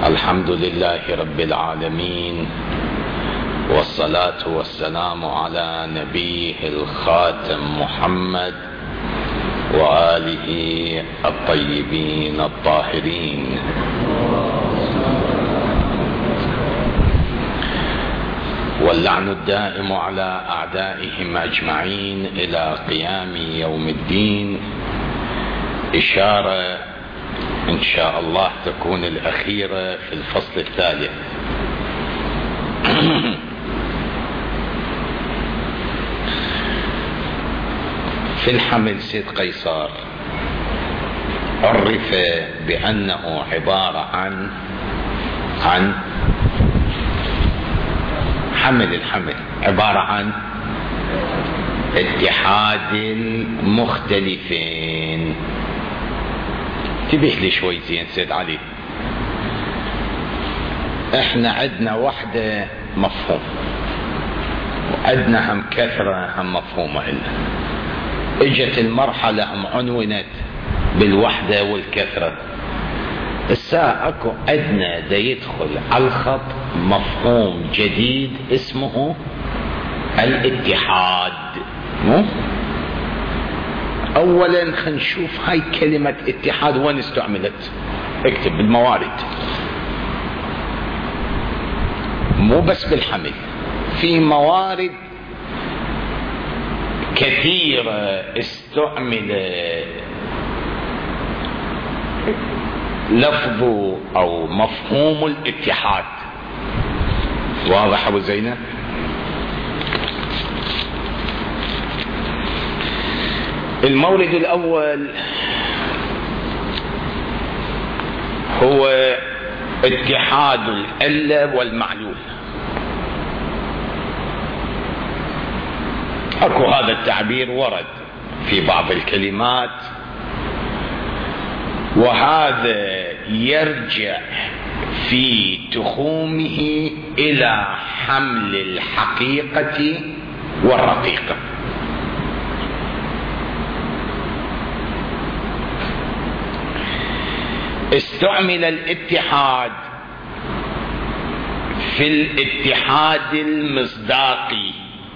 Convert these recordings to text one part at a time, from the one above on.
الحمد لله رب العالمين، والصلاة والسلام على نبيه الخاتم محمد وآله الطيبين الطاهرين. واللعن الدائم على أعدائهم أجمعين إلى قيام يوم الدين. إشارة إن شاء الله تكون الأخيرة في الفصل الثالث. في الحمل سيد قيصر عرف بأنه عبارة عن الحمل عبارة عن اتحاد المختلفين. انتبه لي شوي زين سيد علي، احنا عندنا وحدة مفهوم وعندنا هم كثرة هم مفهومة إلا اجت المرحلة هم عنونت بالوحدة والكثرة. الساعة اكو عندنا دا يدخل على الخط مفهوم جديد اسمه الاتحاد. اولا خلينا نشوف هاي كلمة اتحاد وين استعملت. اكتب بالموارد، مو بس بالحمل، في موارد كثيرة استعمل لفظ او مفهوم الاتحاد. واضح ابو زينب؟ المورد الاول هو اتحاد العلة والمعلول. اكو هذا التعبير ورد في بعض الكلمات، وهذا يرجع في تخومه الى حمل الحقيقة والرقيقة. استعمل الاتحاد في الاتحاد المصداقي،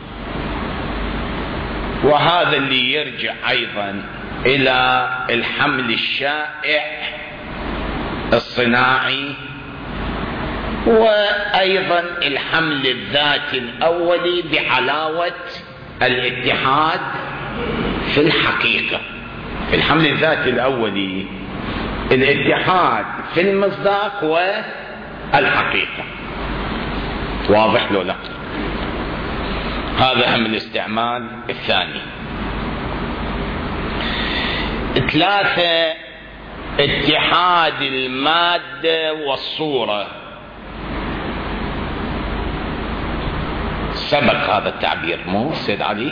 وهذا اللي يرجع ايضا الى الحمل الشائع الصناعي، وايضا الحمل الذاتي الاولي بعلاوة الاتحاد في الحقيقة. الحمل الذاتي الاولي الاتحاد في المصداق والحقيقة. واضح لو لا؟ هذا هم الاستعمال الثاني. 3 اتحاد المادة والصورة. سبق هذا التعبير مو سيد علي؟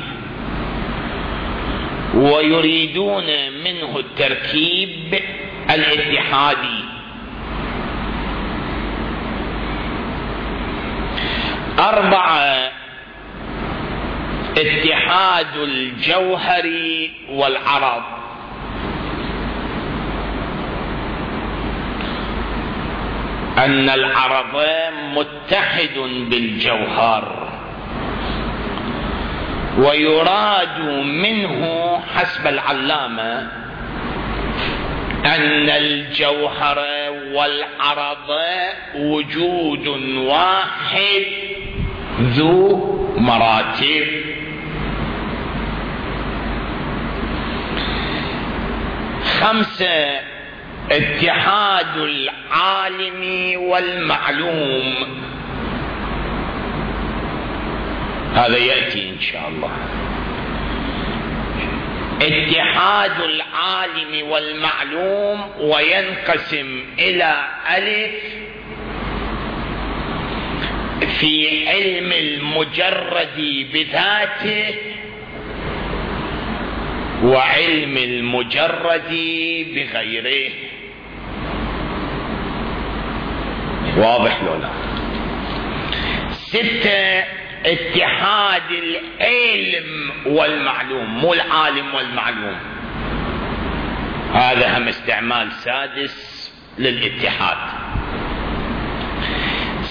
ويريدون منه التركيب الاتحادي. 4 اتحاد الجوهر والعرض. أن العرض متحد بالجوهر، ويراد منه حسب العلامة أن الجوهر والعرض وجود واحد ذو مراتب. 5 اتحاد العالم والمعلوم. هذا يأتي إن شاء الله. اتحاد العالم والمعلوم وينقسم إلى ألف في علم المجرد بذاته، وعلم المجرد بغيره. واضح لو لا؟ 6 اتحاد العلم والمعلوم، مو العالم والمعلوم. هذا هم استعمال سادس للاتحاد.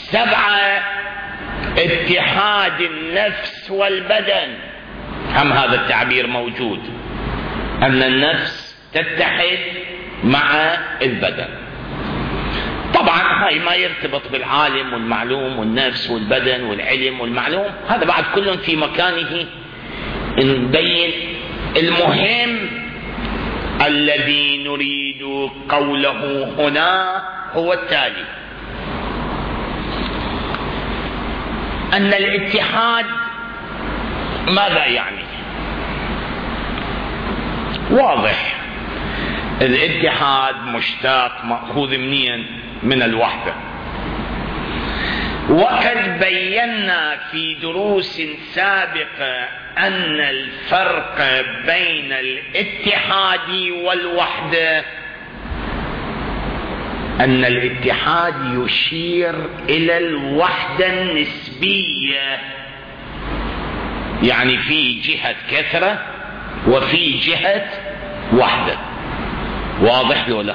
7 اتحاد النفس والبدن، هم هذا التعبير موجود، أن النفس تتحد مع البدن. طبعا هاي ما يرتبط بالعالم والمعلوم والنفس والبدن والعلم والمعلوم، هذا بعد كل في مكانه نبين. المهم الذي نريد قوله هنا هو التالي: أن الاتحاد ماذا يعني؟ واضح، الاتحاد مشتق مأخوذ منين؟ من الوحدة. وقد بينا في دروس سابقة أن الفرق بين الاتحاد والوحدة أن الاتحاد يشير إلى الوحدة النسبية، يعني في جهة كثرة وفي جهة وحدة. واضح ولا؟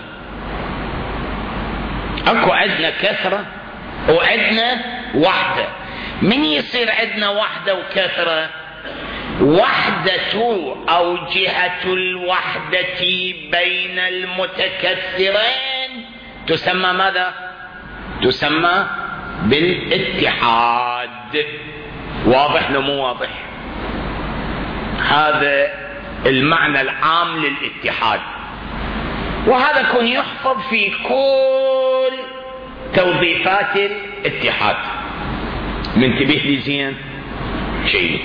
اكو عندنا كثرة وعندنا وحدة. من يصير عندنا وحدة وكثرة؟ وحدة أو جهة الوحدة بين المتكثرين تسمى ماذا؟ تسمى بالاتحاد. واضح لو مو واضح؟ هذا المعنى العام للاتحاد، وهذا يكون يحفظ في كل توظيفات الاتحاد. منتبه لي زين؟ جيد.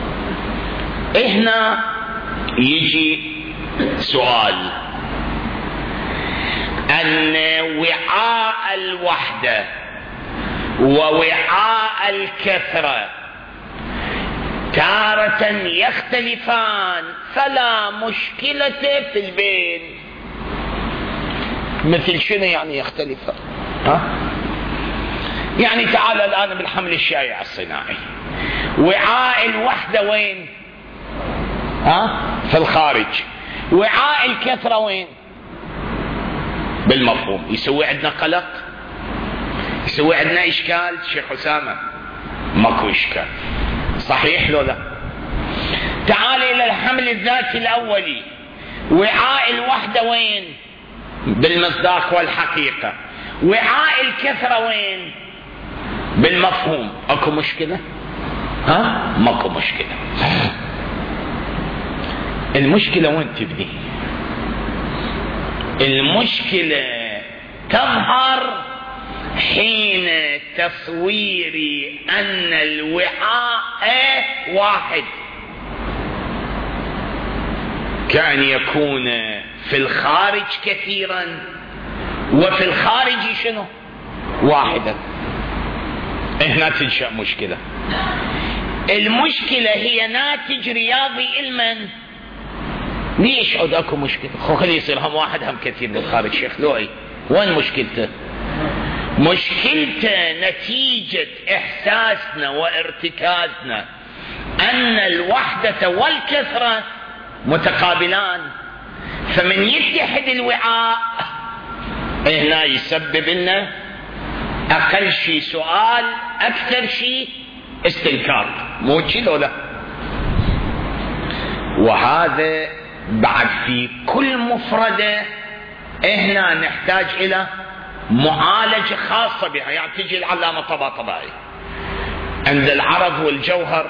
هنا يجي سؤال: أن وعاء الوحدة ووعاء الكثرة تارة يختلفان، فلا مشكلة في البين. مثل شنو يعني يختلفان؟ يعني تعال الآن بالحمل الشائع الصناعي، وعاء الوحدة وين؟ في الخارج. وعاء الكثرة وين؟ بالمفهوم. يسوي عندنا قلق؟ يسوي عندنا إشكال شيخ أسامة؟ ماكو إشكال. صحيح لو لا؟ تعال إلى الحمل الذاتي الأولي، وعاء الوحدة وين؟ بالمصداق والحقيقة. وعاء الكثرة وين؟ بالمفهوم. اكو مشكلة؟ ماكو مشكلة. المشكلة وين تبدي؟ المشكلة تظهر حين تصويري أن الوعاء واحد، كأن يكون في الخارج كثيرا وفي الخارج شنو؟ واحدا. هنا تنشأ مشكلة. المشكلة هي ناتج رياضي علما. ليش عود اكو مشكلة؟ خلي يصير هم واحد هم كثير بالخارج. شيخ لؤي وين مشكلته؟ مشكلته نتيجة احساسنا وارتكازنا ان الوحدة والكثرة متقابلان، فمن يتحد الوعاء هنا يسبب لنا اقل شيء سؤال، اكثر شيء استنكار. مو كذا ولا؟ وهذا بعد في كل مفردة هنا نحتاج الى معالجة خاصة بها. يعني تجي العلامة طباطبائي عند العرض والجوهر،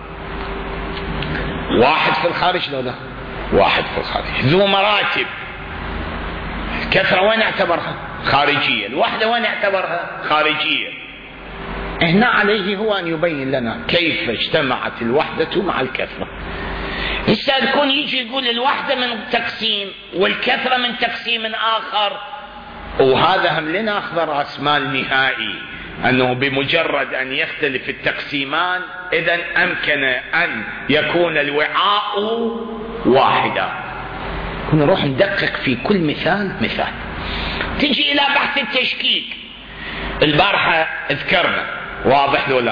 واحد في الخارج لو لا؟ واحد في الخارج، ذو مراتب. الكثرة وين اعتبرها؟ خارجية. الوحدة وين اعتبرها؟ خارجية. هنا عليه هو أن يبين لنا كيف اجتمعت الوحدة مع الكثرة. هسه يكون يجي يقول الوحدة من تقسيم والكثرة من تقسيم آخر، وهذا هم لنا أخذ رأس مال نهائي، أنه بمجرد أن يختلف التقسيمان إذن أمكن أن يكون الوعاء واحدا. نروح ندقق في كل مثال. تجي إلى بحث التشكيك. البارحة اذكرنا، واضح ولا؟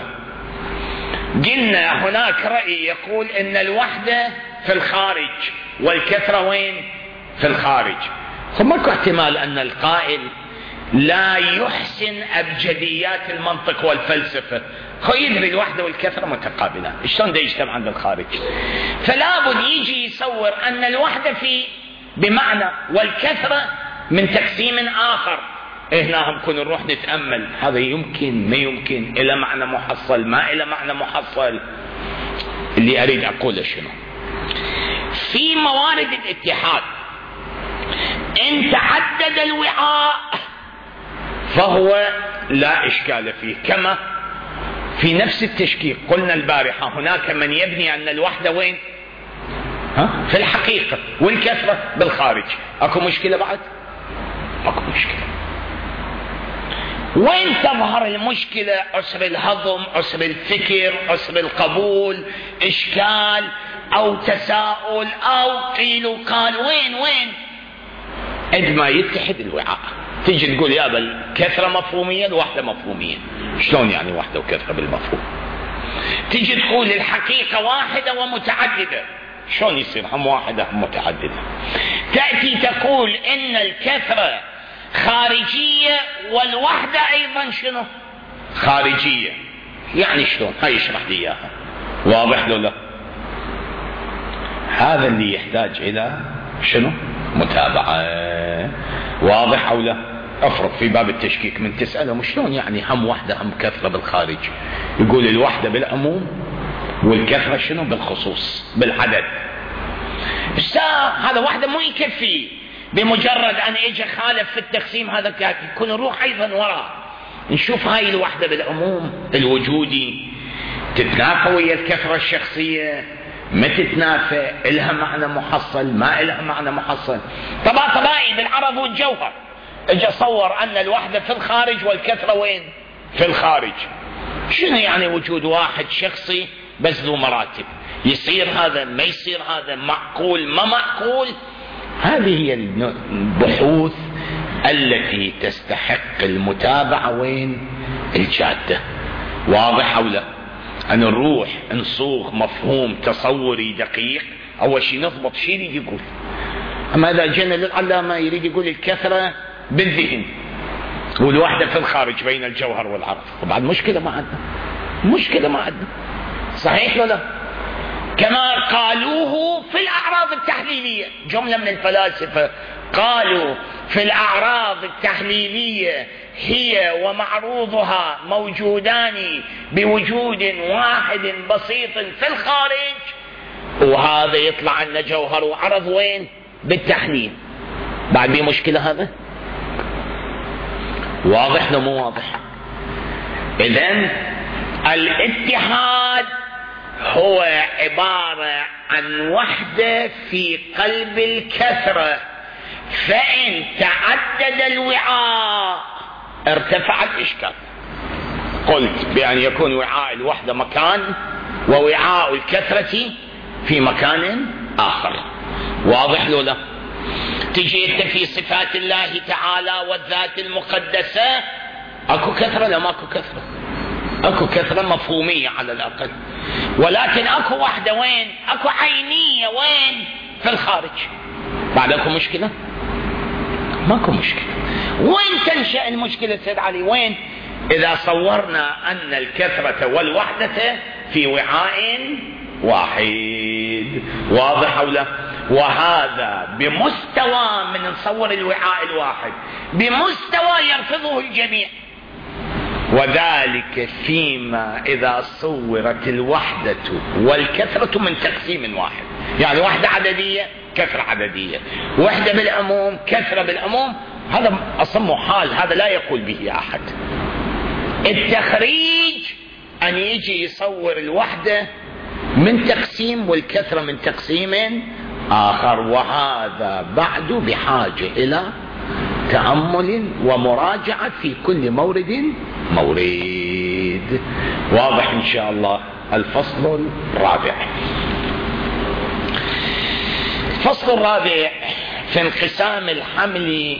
قلنا هناك رأي يقول إن الوحدة في الخارج والكثرة وين؟ في الخارج. فماكو احتمال أن القائل لا يحسن أبجديات المنطق والفلسفة، هو يدري الوحدة والكثرة متقابلان، شلون ده يجتمعان بالخارج؟ فلا بد يجي يصور أن الوحدة في بمعنى والكثرة من تقسيم آخر. هنا هم كنا نروح نتأمل هذا يمكن ما يمكن، إلى معنى محصل ما إلى معنى محصل. اللي أريد أقوله شنو؟ في موارد الاتحاد إن تعدد الوعاء فهو لا إشكال فيه، كما في نفس التشكيك قلنا البارحة هناك من يبني أن الوحدة وين؟ في الحقيقة والكثرة بالخارج. أكو مشكلة بعد؟ أكو مشكلة. وين تظهر المشكلة؟ عسر الهضم، عسر الفكر، عسر القبول، إشكال أو تساؤل أو قيل وقال. وين عندما يتحد الوعاء تيجي تقول يا الكثرة مفهومية الوحدة مفهومية. شلون يعني وحدة وكثرة بالمفهوم؟ تيجي تقول الحقيقة واحدة ومتعددة، شلون يصير هم واحدة هم متعددة؟ تأتي تقول إن الكثرة خارجية والوحدة أيضا شنو؟ خارجية. يعني شلون؟ هاي اشرح لي إياها. واضح له لا؟ هذا اللي يحتاج إلى شنو؟ متابعة. واضح أو لا؟ أفرض في باب التشكيك من تسألهم شلون يعني هم وحدة هم كثرة بالخارج؟ يقول الوحدة بالعموم والكثرة شنو؟ بالخصوص بالعدد. هذا وحدة مو يكفي بمجرد أن يجي خالف في التقسيم هذا كافي. كنا نروح أيضا وراء نشوف هاي الوحدة بالعموم الوجودي تتنافى ويا الكثرة الشخصية، ما تتنافى، إلها معنى محصل ما إلها معنى محصل. طبائي بالعرض والجوهر اجي اصور ان الوحدة في الخارج والكثرة وين؟ في الخارج. شنو يعني وجود واحد شخصي بس ذو مراتب؟ يصير هذا ما يصير هذا، معقول ما معقول؟ هذه هي البحوث التي تستحق المتابعة وين؟ الجادة. واضح أو لا؟ أن نروح نصوغ مفهوم تصوري دقيق، أول شيء نضبط شيء يريد يقول. أما إذا جينا للعلامة يريد يقول الكثرة بالذهن والوحدة في الخارج بين الجوهر والعرض، طبعا مشكلة ما عندنا، مشكلة ما عندنا. صحيح ولا؟ كما قالوه في الأعراض التحليلية، جملة من الفلاسفة قالوا في الأعراض التحليلية هي ومعروضها موجودان بوجود واحد بسيط في الخارج، وهذا يطلع لنا جوهر وعرض وين؟ بالتحليل. بعد بيه مشكلة هذا؟ واضح لو مو واضح؟ إذن الاتحاد هو عبارة عن وحدة في قلب الكثرة، فإن تعدد الوعاء ارتفع الإشكال. قلت بأن يكون وعاء الوحدة مكان ووعاء الكثرة في مكان آخر. واضح له لا؟ تجي انت في صفات الله تعالى والذات المقدسة اكو كثرة لا ماكو كثرة؟ اكو كثرة مفهومية على الاقل، ولكن اكو وحدة وين؟ اكو عينية وين؟ في الخارج. بعد اكو مشكلة؟ ماكو مشكلة. وين تنشأ المشكلة سيد علي؟ وين؟ اذا صورنا ان الكثرة والوحدة في وعاء واحد. واضح او لا؟ وهذا بمستوى من نصور الوعاء الواحد بمستوى يرفضه الجميع، وذلك فيما إذا صورت الوحدة والكثرة من تقسيم واحد. يعني وحدة عددية كثرة عددية، وحدة بالعموم كثرة بالعموم، هذا أصم حال، هذا لا يقول به أحد. التخريج أن يجي يصور الوحدة من تقسيم والكثرة من تقسيم آخر، وهذا بعد بحاجة إلى تأمل ومراجعة في كل مورد. واضح إن شاء الله. الفصل الرابع. الفصل الرابع في انقسام الحمل.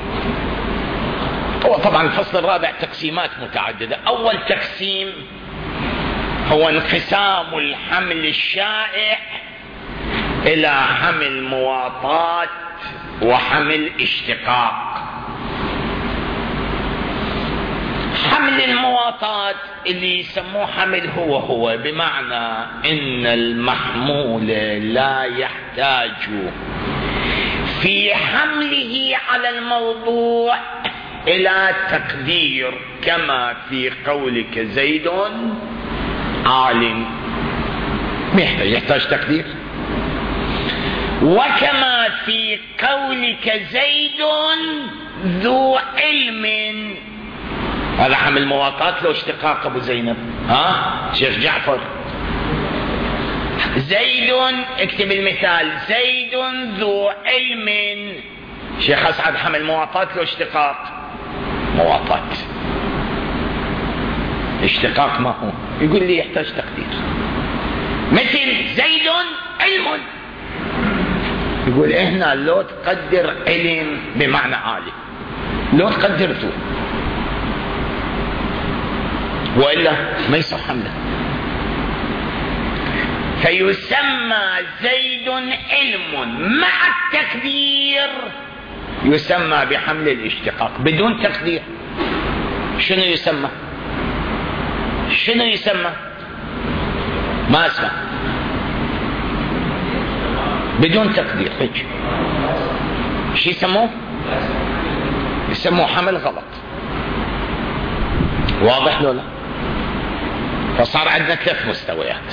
طبعا الفصل الرابع تقسيمات متعددة. أول تقسيم هو انقسام الحمل الشائع إلى حمل مواطاة وحمل اشتقاق. المواطات اللي يسموه حمل هو بمعنى ان المحمول لا يحتاج في حمله على الموضوع الى تقدير، كما في قولك زيد عالم، يحتاج تقدير. وكما في قولك زيد ذو علم، هذا حمل مواطات لو اشتقاق ابو زينب. شيخ جعفر، زيد، اكتب المثال، زيد ذو علم. شيخ اسعد، حمل مواطات لو اشتقاق؟ مواطات. اشتقاق ما هو؟ يقول لي يحتاج تقدير. مثل زيد علم، يقول هنا لو تقدر علم بمعنى عالم، لو تقدرته، وإلا ما يصح حمله. فيسمى زيد علم مع التقدير، يسمى بحمل الاشتقاق. بدون تقدير شنو يسمى؟ شنو يسمى؟ ما اسمع. بدون تقدير هيك شو يسموه؟ يسموه حمل غلط. واضح لو لا؟ فصار عندنا 3 مستويات.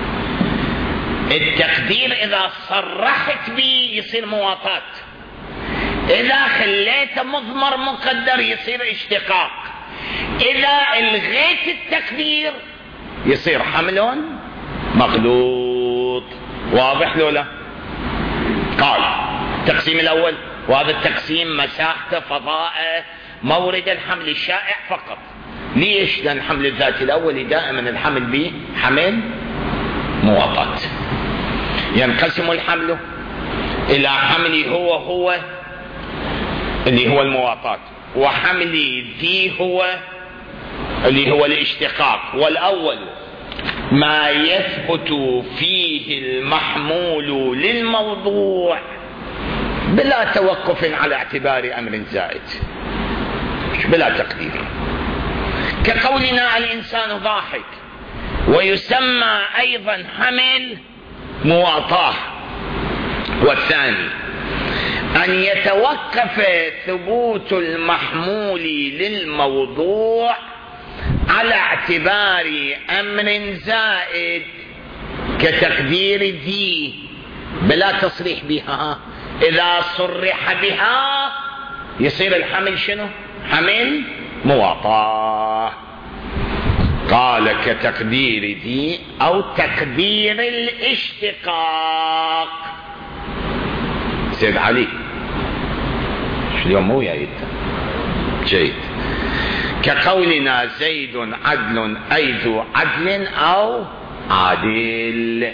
التقدير اذا صرحت به يصير مواطات، اذا خليته مضمر مقدر يصير اشتقاق، اذا الغيت التقدير يصير حمل مغلوط. واضح لو لا؟ قال التقسيم الاول، وهذا التقسيم مساحته فضاءه مورد الحمل الشائع فقط. ليش؟ لان الحمل الذاتي الاولي دائما الحمل به حمل مواطات. ينقسم الحمل الى حمل هو اللي هو المواطات، وحمل ذي هو اللي هو الاشتقاق. والاول ما يثبت فيه المحمول للموضوع بلا توقف على اعتبار امر زائد، بلا تقدير، كقولنا الانسان ضاحك، ويسمى ايضا حمل مواطاه. والثاني ان يتوقف ثبوت المحمول للموضوع على اعتبار امر زائد كتقدير ذي بلا تصريح بها. اذا صرح بها يصير الحمل شنو؟ حمل مواطاه. قال كتقدير ذي او تقدير الاشتقاق. سيد علي اليوم مو جيد جيد. كقولنا زيد عدل اي ذو عدل او عادل.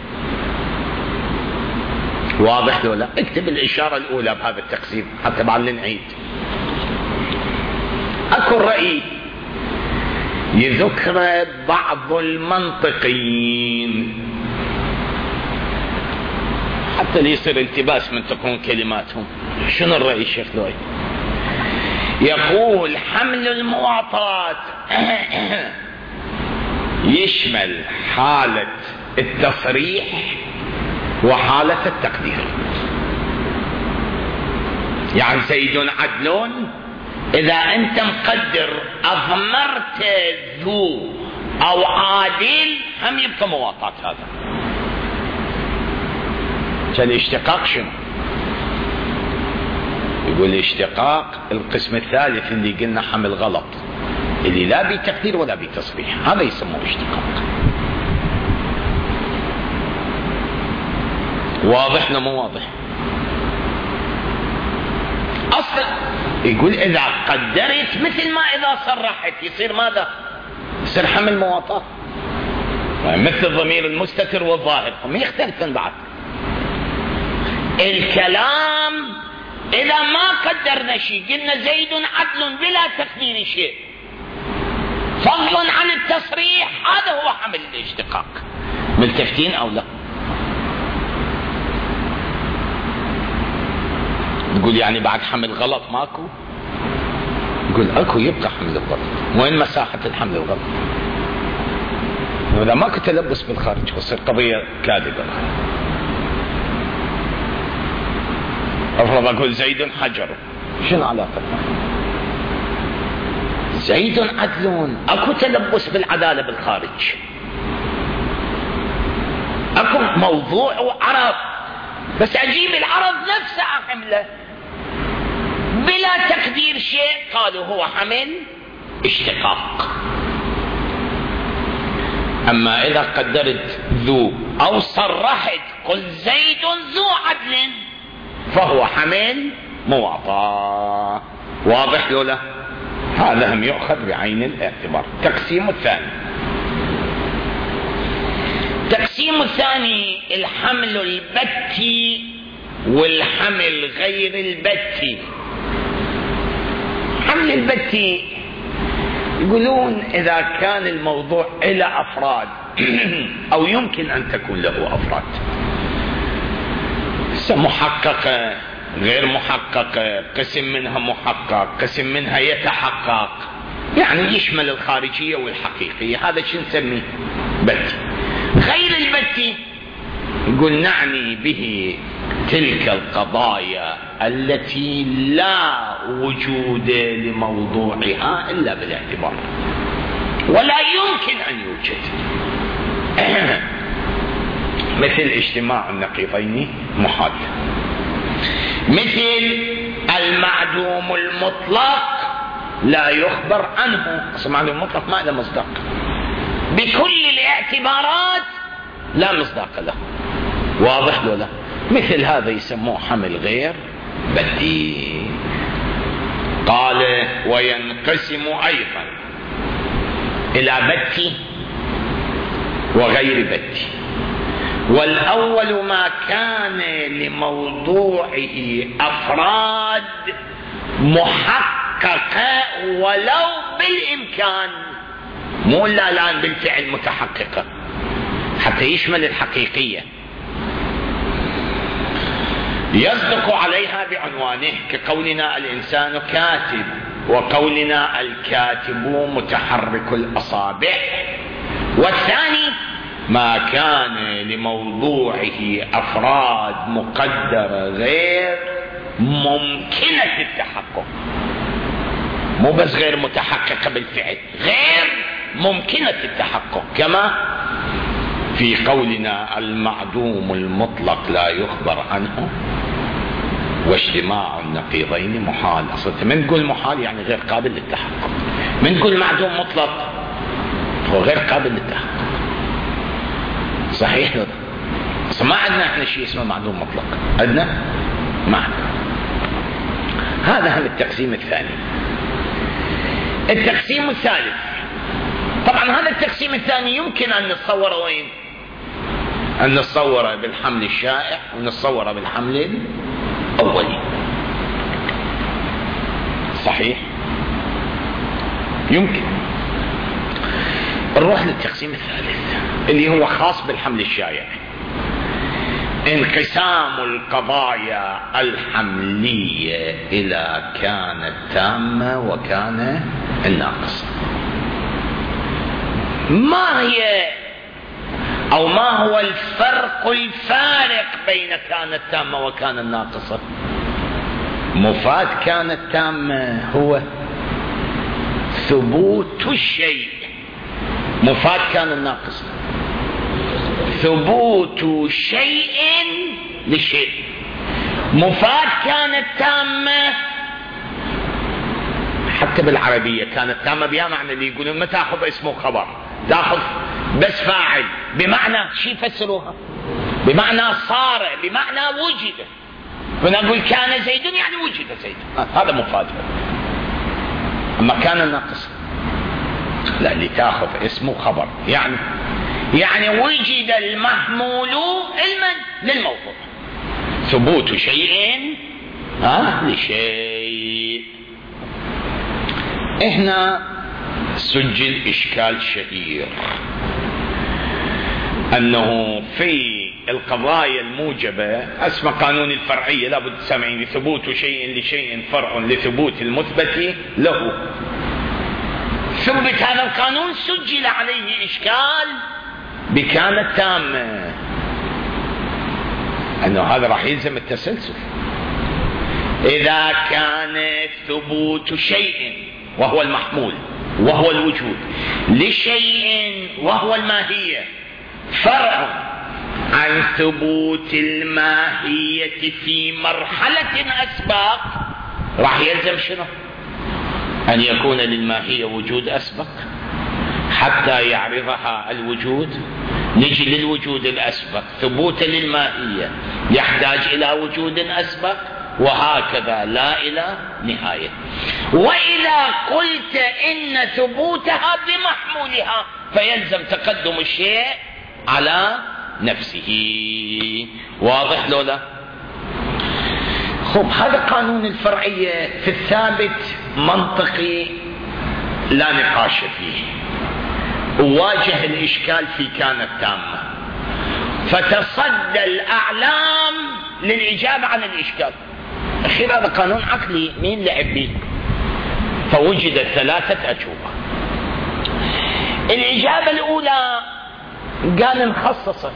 واضح ولا؟ اكتب الاشاره الاولى بهذا التقسيم حتى بعد نعيد. اكو رأي يذكر بعض المنطقيين حتى ليصير التباس من تكون كلماتهم. شنو الرأي الشيخ لوي؟ يقول حمل المواطات يشمل حالة التصريح وحالة التقدير. يعني زيد عدل إذا أنت مقدر أضمرت ذو أو عادل هم يبقى مواطات. هذا فالاشتقاق شنو؟ يقول الاشتقاق القسم الثالث اللي قلنا حمل غلط، اللي لا بتقدير ولا بتصريح، هذا يسموه اشتقاق. واضح ولا مو واضح؟ اصلا يقول اذا قدرت مثل ما اذا صرحت يصير ماذا؟ يصير حمل مواطاه، مثل الضمير المستتر والظاهر هم يختلفون بعض. الكلام اذا ما قدرنا شيء قلنا زيد عدل بلا تقدير شيء فضلا عن التصريح، هذا هو حمل الاشتقاق. ملتفتين او لا؟ تقول يعني بعد حمل غلط ماكو؟ يقول اكو يبقى حمل الغلط. وين مساحة الحمل الغلط؟ إذا ماكو تلبس بالخارج تصير قضية كاذبة. افرض اقول زيد حجر، شنو علاقتها؟ زيد عدل، اكو تلبس بالعدالة بالخارج، اكو موضوع وعرض، بس اجيب العرض نفسه احمله بلا تقدير شيء، قالوا هو حمل اشتقاق. اما اذا قدرت ذو او صرحت قل زيد ذو عدل فهو حمل مواطاه. واضح لولا؟ هذا هم يؤخذ بعين الاعتبار. التقسيم الثاني، التقسيم الثاني الحمل البتي والحمل غير البتي. حمل البتي يقولون إذا كان الموضوع إلى أفراد أو يمكن أن تكون له أفراد، محققة غير محققة، قسم منها محقق، قسم منها يتحقق، يعني يشمل الخارجية والحقيقية، هذا شو نسميه؟ بتي. غير البتي يقول نعني به تلك القضايا التي لا وجود لموضوعها إلا بالاعتبار ولا يمكن أن يوجد، مثل اجتماع النقيضين محال، مثل المعدوم المطلق لا يخبر عنه. المعدوم المطلق ما له مصداق بكل الاعتبارات، لا مصداق له. واضح له؟ لا. مثل هذا يسموه حمل غير بدي. قال وينقسم ايضا الى بتي وغير بتي. والاول ما كان لموضوعه افراد محققه ولو بالامكان، مو الا الان بالفعل متحققه حتى يشمل الحقيقيه، يصدق عليها بعنوانه، كقولنا الإنسان كاتب وقولنا الكاتب متحرك الأصابع. والثاني ما كان لموضوعه أفراد مقدرة غير ممكنة التحقق، مو بس غير متحققة بالفعل، غير ممكنة التحقق، كما في قولنا المعدوم المطلق لا يخبر عنه واجتماع النقيضين محال. اصلا من تقول محال يعني غير قابل للتحقق، من تقول معدوم مطلق هو غير قابل للتحقق. صحيح؟ اصلا ما عندنا احنا شيء اسمه معدوم مطلق، عندنا ما عندنا. هذا هم التقسيم الثاني. التقسيم الثالث، طبعا هذا التقسيم الثاني يمكن ان نتصوره وين؟ ان نتصوره بالحمل الشائع ونتصوره بالحمل الاولي. صحيح؟ يمكن. نروح للتقسيم الثالث اللي هو خاص بالحمل الشائع. انقسام القضايا الحملية الى كانت تامة وكان الناقصة. ما هي او ما هو الفارق بين كانت تامة وكان الناقصة؟ مفاد كانت تامة هو ثبوت الشيء، مفاد كان الناقصة ثبوت شيء لشيء. مفاد كانت تامة حتى بالعربية كانت تامة بها معنى اللي يقولون ما تاخذ اسمه خبر، تاخذ بس فاعل، بمعنى شي يفسروها بمعنى صار، بمعنى وجد. فنقول كان زيد يعني وجد زيد، هذا مفاد. اما كان الناقص لا، اللي تاخذ اسمه خبر، يعني وجد المحمول للموضوع، ثبوت شيء لشيء. هنا سجل إشكال شهير أنه في القضايا الموجبة اسمه قانون الفرعية، لابد سامعين، ثبوت شيء لشيء فرع لثبوت المثبت له. ثبت هذا القانون، سجل عليه إشكال بكانت تامة، أنه هذا راح يلزم التسلسل. إذا كان ثبوت شيء وهو المحمول وهو الوجود لشيء وهو الماهية فرع عن ثبوت الماهية في مرحلة أسبق، راح يلزم شنو؟ أن يكون للماهية وجود أسبق حتى يعرضها الوجود. نجي للوجود الأسبق ثبوتا للماهية يحتاج إلى وجود أسبق، وهكذا لا إلى نهاية. وإذا قلت إن ثبوتها بمحمولها فيلزم تقدم الشيء على نفسه. واضح لو لا؟ خب، هذا قانون الفرعية في الثابت منطقي لا نقاش فيه، وواجه الإشكال في كانت تامة، فتصدى الأعلام للإجابة عن الإشكال. أخير هذا قانون عقلي، مين لعب به؟ فوجدت 3 أجوبة. الإجابة الأولى قال نخصصه،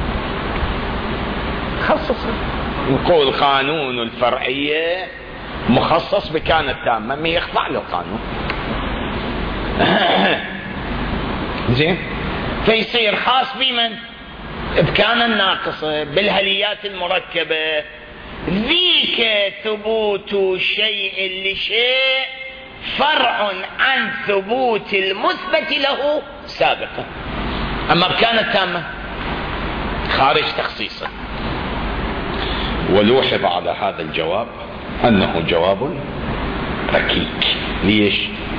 نقول قانون الفرعية مخصص بكانت تامة، ما يخضع له القانون. زين، فيصير خاص بمن؟ بكان الناقصة بالهليات المركبة، ذيك ثبوت شيء لشيء فرع عن ثبوت المثبت له سابقا. أما بكانت تامة خارج تخصيصه. ولوحظ على هذا الجواب أنه جواب ركيك. ليش؟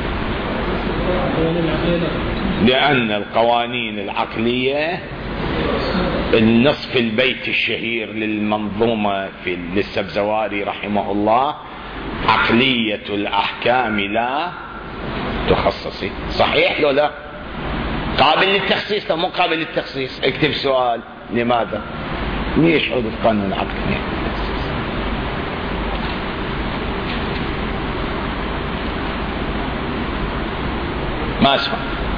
لأن القوانين العقلية، النصف البيت الشهير للمنظومة للسبزواري رحمه الله، عقلية الأحكام لا تخصصي. صحيح لو لا؟ قابل للتخصيص، مو قابل للتخصيص. اكتب سؤال: لماذا؟ ليش حدث قانون العقلية؟ ما اسمع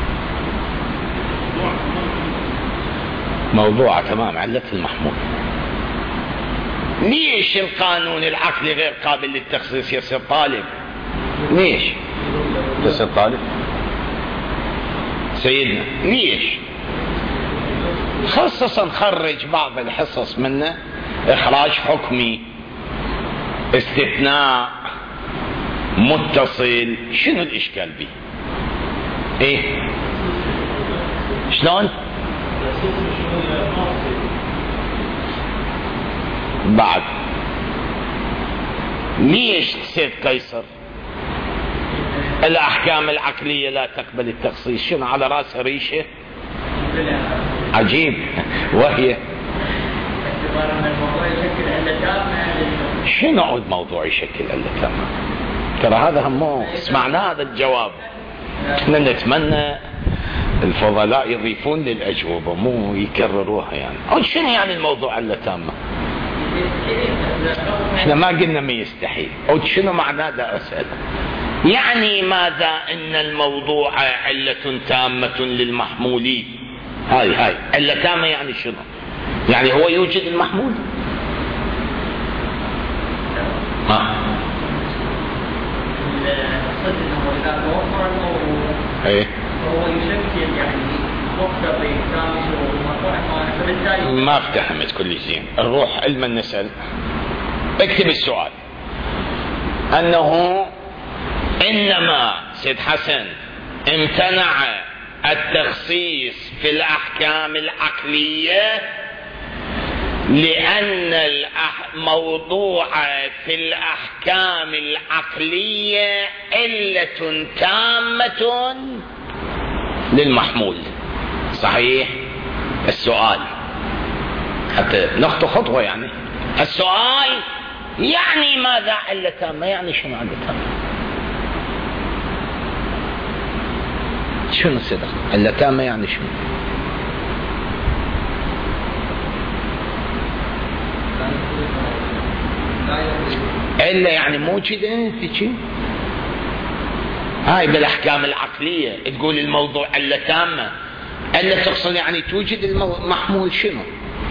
موضوع تمام، علة المحمول. ليش القانون العقلي غير قابل للتخصيص يصير طالب؟ ليش يصير طالب سيدنا؟ ليش؟ خصصا نخرج بعض الحصص منه، إخراج حكمي، استثناء، متصل. شنو الإشكال به؟ إيه شلون؟ بعد ليش سيد قيصر الأحكام العقلية لا تقبل التخصيص؟ شنو على رأسها ريشة؟ عجيب. وهي شنو عود موضوع يشكل علة تامة؟ ترى هذا همه سمعنا هذا الجواب. احنا نتمنى الفضلاء يضيفون للأجوبة مو يكرروها. يعني أو شنو يعني الموضوع علة تامة؟ احنا ما قلنا ما يستحيل. أو شنو معناه ده؟ أسأل. يعني ماذا إن الموضوع علة تامة للمحمولين؟ هاي علة تامة يعني شنو؟ يعني هو يوجد المحمول؟ ايه هو يشكل يعني مقتضي ما افتهمت كل شيء. نروح علما نسأل. اكتب السؤال: انه انما سيد حسن امتنع التخصيص في الاحكام العقلية لأن الموضوع في الأحكام العقلية علة تامة للمحمول. صحيح؟ السؤال حتى نخطو خطوة. يعني السؤال يعني ماذا علة تامة؟ يعني شنو علة تامة؟ شنو صدق؟ علة تامة يعني شنو؟ إلا يعني موجودة تجي. هاي بالأحكام العقلية تقول الموضوع علة تامة، علة تقصد يعني توجد المحمول شنو؟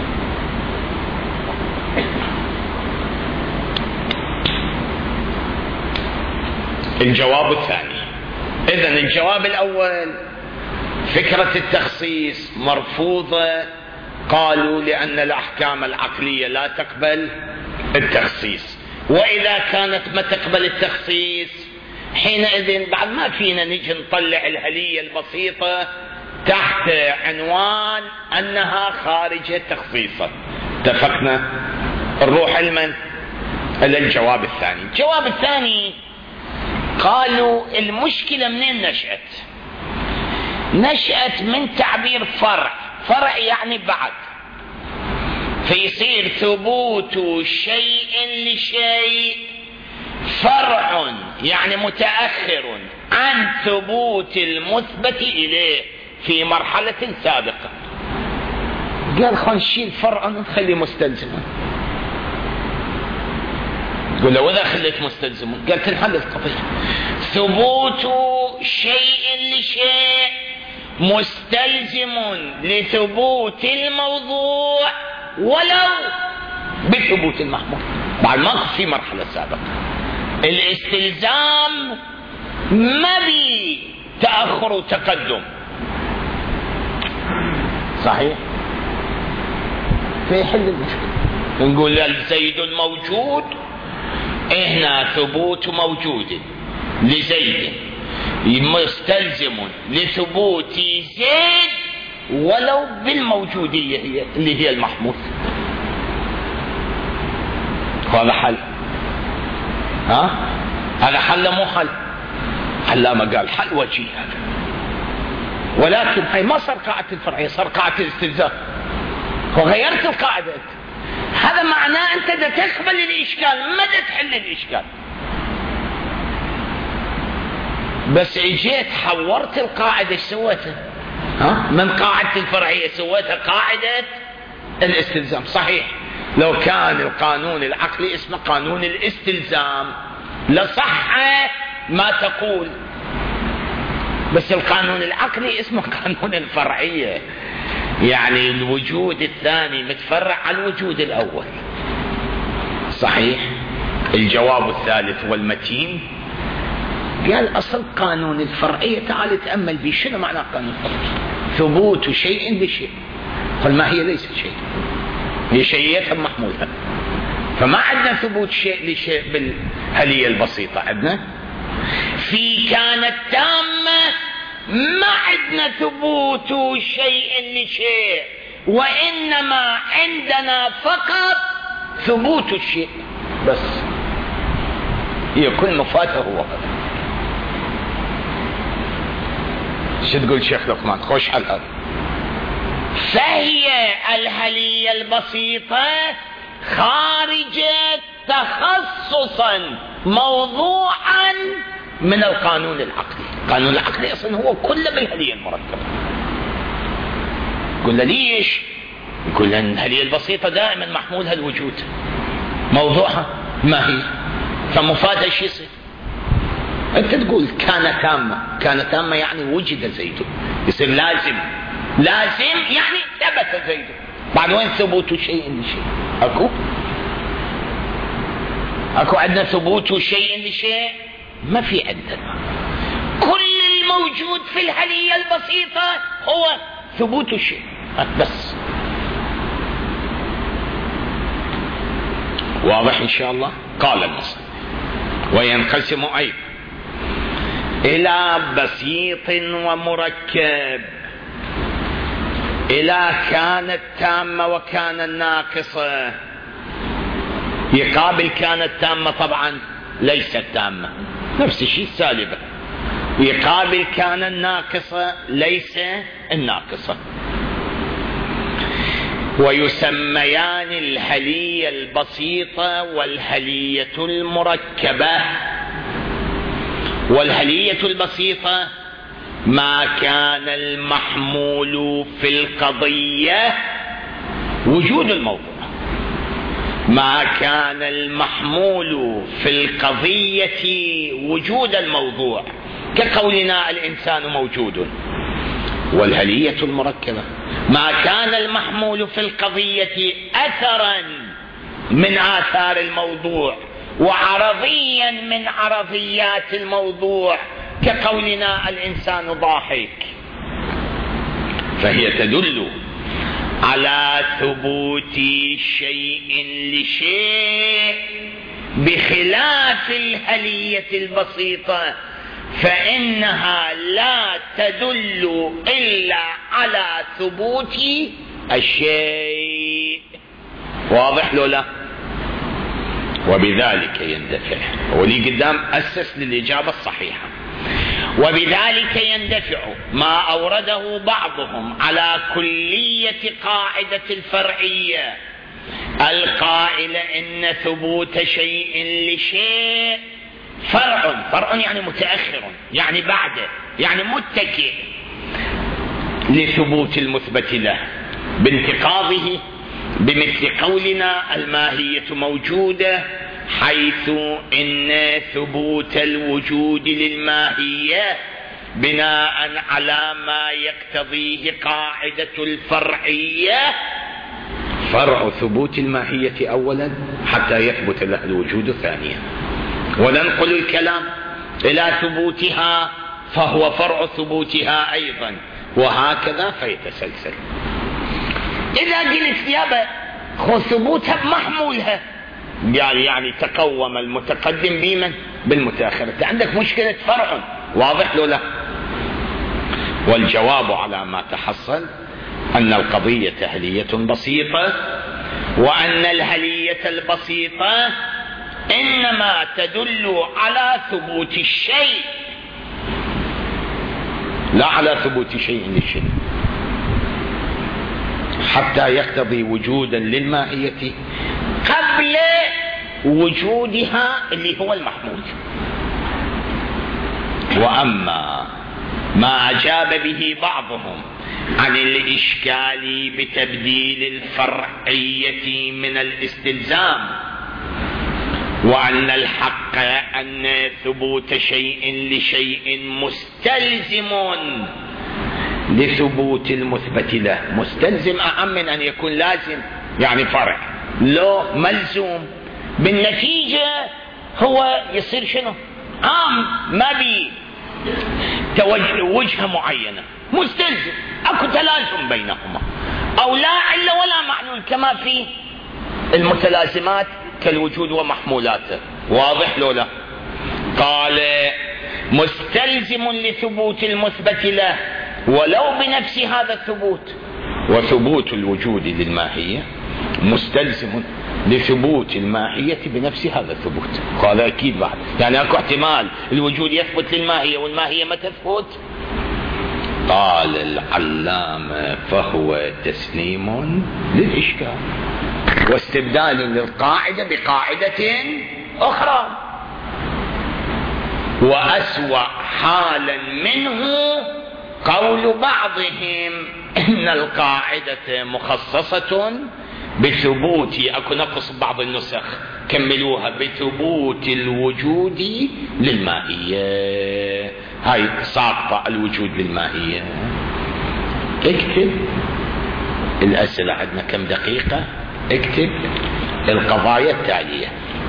الجواب الثاني. إذن الجواب الأول فكرة التخصيص مرفوضة، قالوا لأن الأحكام العقلية لا تقبل التخصيص، وإذا كانت ما تقبل التخصيص حينئذ بعد ما فينا نجي نطلع الهلية البسيطة تحت عنوان أنها خارجة تخصيصا. اتفقنا؟ نروح إلى الجواب الثاني. الجواب الثاني قالوا المشكلة منين نشأت؟ نشأت من تعبير فرع. فرع يعني بعد، فيصير ثبوت شيء لشيء فرع يعني متأخر عن ثبوت المثبت إليه في مرحلة سابقة. قال خلينا نشيل فرعا ونخلي مستلزما. قل له وإذا خليت مستلزما؟ قال تنحل القضية. ثبوت شيء لشيء مستلزم لثبوت الموضوع ولو بثبوت المحمول، بعد ما في مرحلة سابقة. الاستلزام ما بي تأخر وتقدم، صحيح؟ فيحل المشكلة. نقول الزيد موجود، هنا ثبوت موجود لزيد مستلزم لثبوت زيد ولو بالموجودية هي اللي هي المحمول. هذا حل. هذا حل مو حل. علامة قال حل وجيه هذا، ولكن هي ما صار قاعدة الفرعية، صار قاعدة الاستلزام، وغيرت القاعدة. هذا معناه أنت دا تقبل الإشكال ما دا تحل الإشكال، بس اجيت حورت القاعدة. ايش سويتها؟ من قاعدة الفرعية سويتها قاعدة الاستلزام. صحيح لو كان القانون العقلي اسمه قانون الاستلزام لصح ما تقول، بس القانون العقلي اسمه قانون الفرعية، يعني الوجود الثاني متفرع على الوجود الأول. صحيح. الجواب الثالث والمتين قال أصل قانون الفرعية تعال تأمل به. شنو معنى قانون الفرعية؟ ثبوت شيء لشيء. قل ما هي ليست شيء، هي شيئيتها محمولة، فما عندنا ثبوت شيء لشيء بالهلية البسيطة. عندنا في كانت تامة ما عندنا ثبوت شيء لشيء، وإنما عندنا فقط ثبوت الشيء بس. هي كل مفاته هو هذا. شو تقول شيخ لقمان؟ خوش على هذا. فهي الهلية البسيطة خارجة تخصصا موضوعا من القانون العقلي. القانون العقلي اصلا هو كله بالهلية المركبة. قلنا ليش؟ يقول لأن الهلية البسيطة دائما محمولها الوجود، موضوعها ما هي، فمفادها شو يصير؟ انت تقول كان تامة. كان تامة يعني وجد زيد، يصير لازم. لازم يعني ثبت زيد. بعد وين ثبوت شيء لشيء؟ اكو عندنا ثبوت شيء لشيء؟ ما في عندنا. كل الموجود في الهلية البسيطة هو ثبوت الشيء بس. واضح ان شاء الله؟ قال المصنف وينقسم ايضا الى بسيط ومركب، الى كانت تامة وكان الناقصة. يقابل كانت تامة طبعا ليست تامة، نفس الشيء سالبة. يقابل كان الناقصة ليس الناقصة. ويسميان الهلية البسيطة والهلية المركبة. والهلية البسيطة ما كان المحمول في القضية وجود الموضوع، ما كان المحمول في القضية وجود الموضوع، كقولنا الإنسان موجود، والهلية المركبة ما كان المحمول في القضية أثرا من آثار الموضوع وعرضيا من عرضيات الموضوع، كقولنا الإنسان ضاحك، فهي تدل على ثبوت شيء لشيء بخلاف الهلية البسيطة، فإنها لا تدل إلا على ثبوت الشيء. واضح لو لا؟ وبذلك يندفع، ولي قدام أسس للإجابة الصحيحة، وبذلك يندفع ما أورده بعضهم على كلية قاعدة الفرعية القائلة إن ثبوت شيء لشيء فرع يعني متأخر، يعني بعده، يعني متكئ لثبوت المثبت له بانتقاضه، بمثل قولنا الماهية موجودة، حيث إن ثبوت الوجود للماهية بناء على ما يقتضيه قاعدة الفرعية فرع ثبوت الماهية أولا حتى يثبت له الوجود ثانيا، وننقل الكلام إلى ثبوتها فهو فرع ثبوتها أيضا، وهكذا فيتسلسل. إذا قلت يابا خذ ثبوتها بمحمولها، يعني تقوم المتقدم بمن؟ بالمتأخر، أنت عندك مشكلة فرع. واضح له لا؟ والجواب على ما تحصل أن القضية هلية بسيطة، وأن الهلية البسيطة إنما تدل على ثبوت الشيء لا على ثبوت شيء للشيء، حتى يقتضي وجودا للماهية قبل وجودها اللي هو المحمول. وأما ما أجاب به بعضهم عن الإشكال بتبديل الفرعية من الاستلزام، وأن الحق أن ثبوت شيء لشيء مستلزم لثبوت المثبت له، مستلزم أهم من أن يكون لازم، يعني فرع لو ملزوم بالنتيجة هو يصير شنو؟ عام، ما بي وجهة معينة، مستلزم، اكو تلازم بينهما، او لا علة ولا معلول كما في المتلازمات كالوجود ومحمولاته. واضح لو لا؟ قال مستلزم لثبوت المثبت له ولو بنفس هذا الثبوت، وثبوت الوجود للماهية مستلزم لثبوت الماهية بنفس هذا الثبوت. قال أكيد بعد، يعني أكو احتمال الوجود يثبت للماهية والماهية ما تثبت. قال العلامة فهو تسليم للإشكال واستبدال للقاعدة بقاعدة أخرى، وأسوأ حالا منه قول بعضهم إن القاعدة مخصصة بثبوت، أكو نقص بعض النسخ كملوها بثبوت الوجود للماهية، هاي ساقطة الوجود للماهية. اكتب الأسئلة، عندنا كم دقيقة، اكتب القضايا التالية.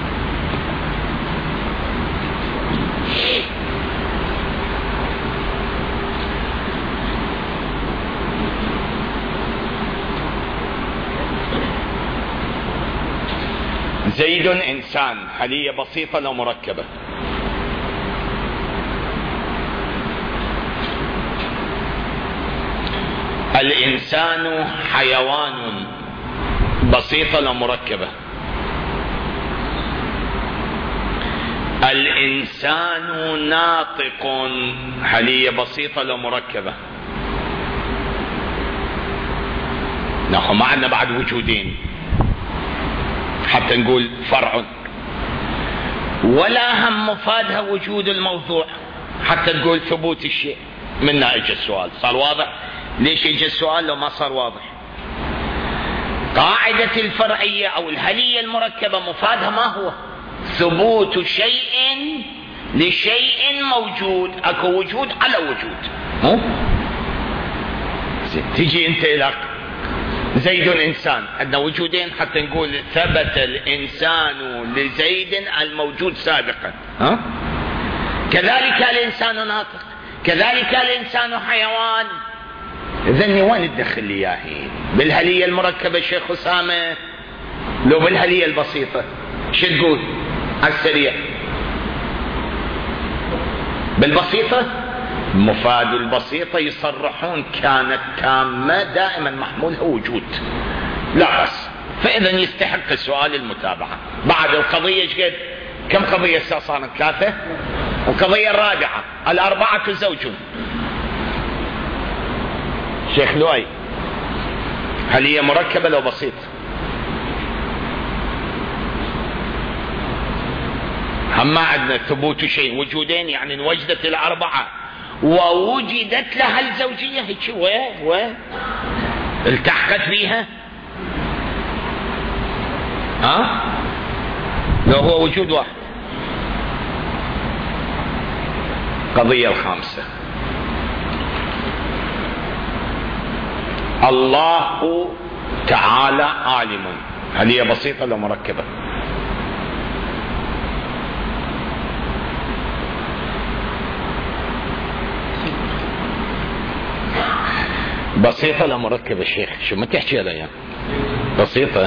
زيد إنسان، هلية بسيطة لو مركبة. الإنسان حيوان، بسيطة لو مركبة. الإنسان ناطق، هلية بسيطة لو مركبة. نحن معنا بعد وجودين حتى نقول فرع، ولا هم مفادها وجود الموضوع حتى تقول ثبوت الشيء. منا اجى السؤال، صار واضح؟ ليش اجى السؤال لو ما صار واضح؟ قاعدة الفرعية أو الهلية المركبة مفادها ما هو؟ ثبوت شيء لشيء موجود. اكو وجود على وجود. تيجي انت الى زيد انسان، عندنا وجودين حتى نقول ثبت الانسان لزيد الموجود سابقا. كذلك الانسان ناطق، كذلك الانسان حيوان. اذن وين تدخل لي اياهين؟ بالهلية المركبة شيخ أسامة لو بالهلية البسيطة شو تقول على السريع؟ بالبسيطة مفاد البسيطة يصرحون كانت تامة دائما محمولها وجود لا بس. فإذا يستحق السؤال المتابعة. بعد القضية شقد؟ كم قضية صارت؟ 3. القضية الرابعة 4 زوج. شيخ لؤي هل هي مركبة لو بسيطة؟ هم عندنا ثبوت شيء وجودين يعني انوجدت 4 ووجدت لها الزوجية هيك وين التحقت بيها. لو هو وجود واحد. قضية الخامسة الله تعالى عالم. هل هي بسيطة ولا مركبة؟ بسيطة ولا مركبة شيخ؟ شو ما تحكي عليها؟ بسيطة.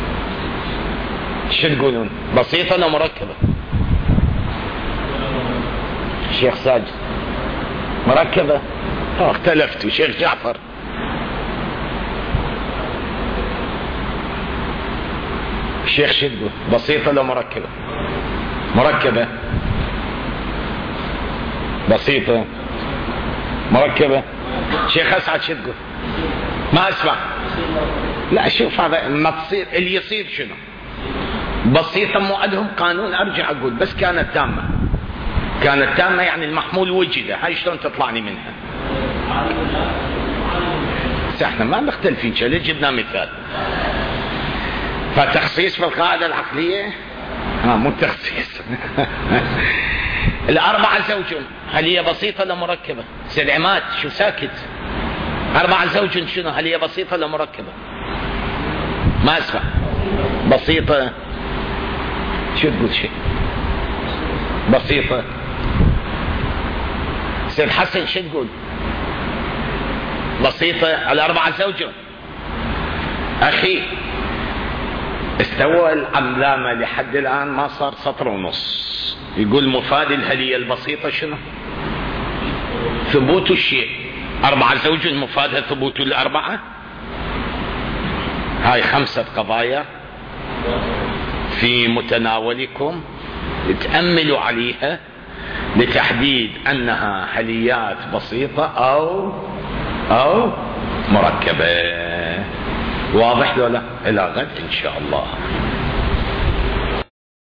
شو تقولون؟ بسيطة ولا مركبة؟ شيخ ساجد مركبة. اختلفتوا. شيخ جعفر شيخ شو تقول؟ بسيطة ولا مركبة؟ مركبة. بسيطة مركبة. شيخ أسعد شو تقول؟ ما أسمع. لا شوف هذا ما تصير اللي يصير شنو؟ بسيطة مو عندهم قانون. أرجع أقول بس كانت تامة. كانت تامة يعني المحمول وجد. هاي شلون تطلعني منها؟ احنا ما نختلفين. ليش جبنا مثال؟ فتخصيص في القاعدة العقلية مو تخصيص. 4 زوج هل هي بسيطة ولا مركبة؟ سيد عماد شو ساكت؟ 4 زوج شنو؟ هل هي بسيطة ولا مركبة؟ ما اسمع. بسيطة. شو تقول شيء؟ بسيطة. سيد حسن شو تقول؟ بسيطة. 4 زوج. أخي استوى العملامة لحد الآن ما صار 1.5 سطر. يقول مفاد الهلية البسيطة شنو؟ ثبوت الشيء. 4 زوج مفادها ثبوت 4. هاي 5 قضايا في متناولكم تأملوا عليها لتحديد أنها هليات بسيطة أو مركبة. واضح ولا لا؟ إلى غد إن شاء الله.